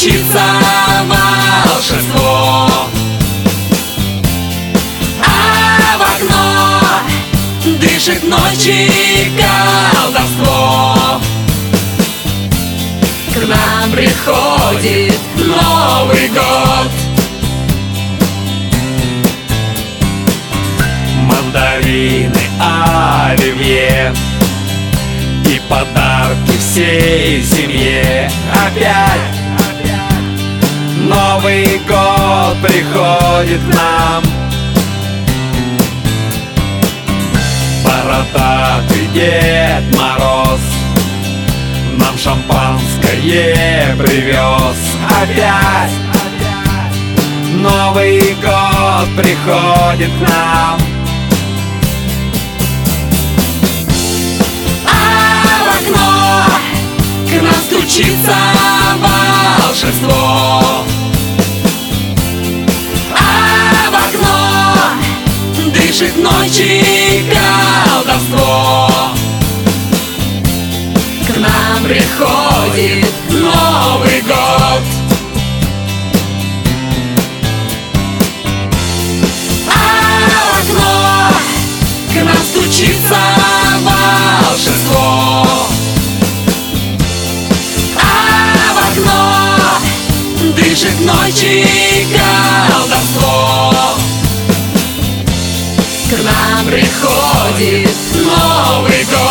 стучится волшебство, а в окно дышит ночь и колдовство. К нам приходит Новый год. Мандарины, оливье и подарки всей семье. Опять Новый год приходит к нам. Бородатый Дед Мороз нам шампанское привез. Опять Новый год приходит к нам. А в окно к нам стучится волшебство, а в окно дышит ночь и колдовство. К нам приходит Новый год. А в окно к нам стучится волшебство, а в окно дышит ночь и колдовство. К нам приходит Новый год.